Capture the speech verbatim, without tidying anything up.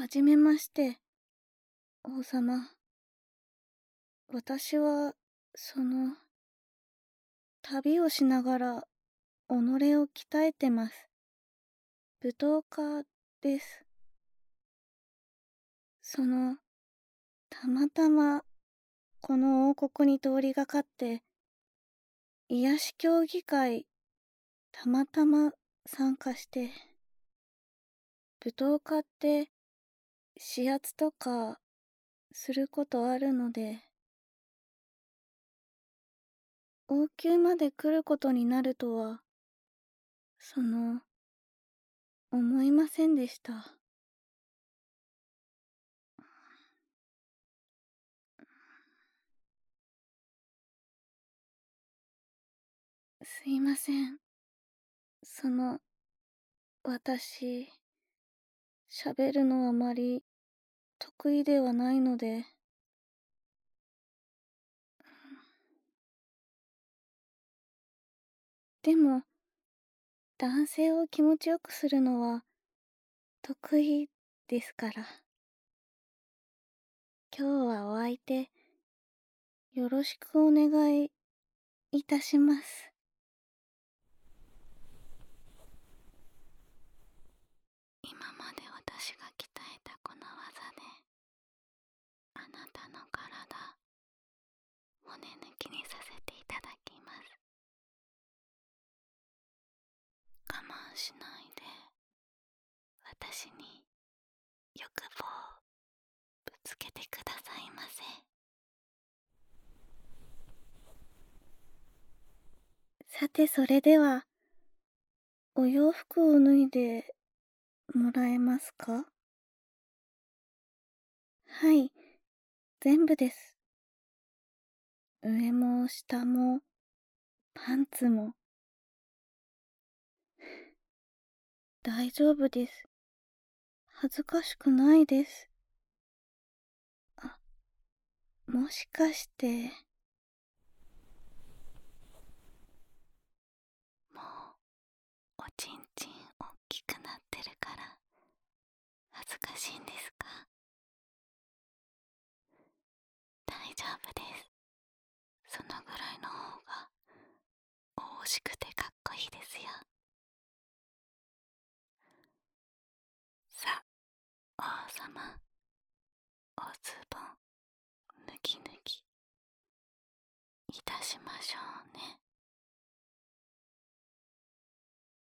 はじめまして、王様。私は、その、旅をしながら、己を鍛えてます。舞踏家です。その、たまたま、この王国に通りがかって、癒し協議会、たまたま参加して、舞踏家って、指圧とか、することあるので、王宮まで来ることになるとは、その、思いませんでした。すいません。その、私、喋るのあまり得意ではないので。でも、男性を気持ちよくするのは得意ですから。今日はお相手、よろしくお願いいたします。今まで私が鍛えたこの技で、あなたの体、骨抜きにさせていただきます。我慢しないで、私に欲望をぶつけてくださいませ。さてそれでは、お洋服を脱いでもらえますか？はい、全部です。上も下も、パンツも。大丈夫です。恥ずかしくないです。あ、もしかして。もう、おちんちんおっきくなってるから、恥ずかしいんですか？大丈夫です。そのぐらいの方が、大しくてかっこいいですよ。さあ、王様、おズボン、脱ぎ脱ぎいたしましょうね。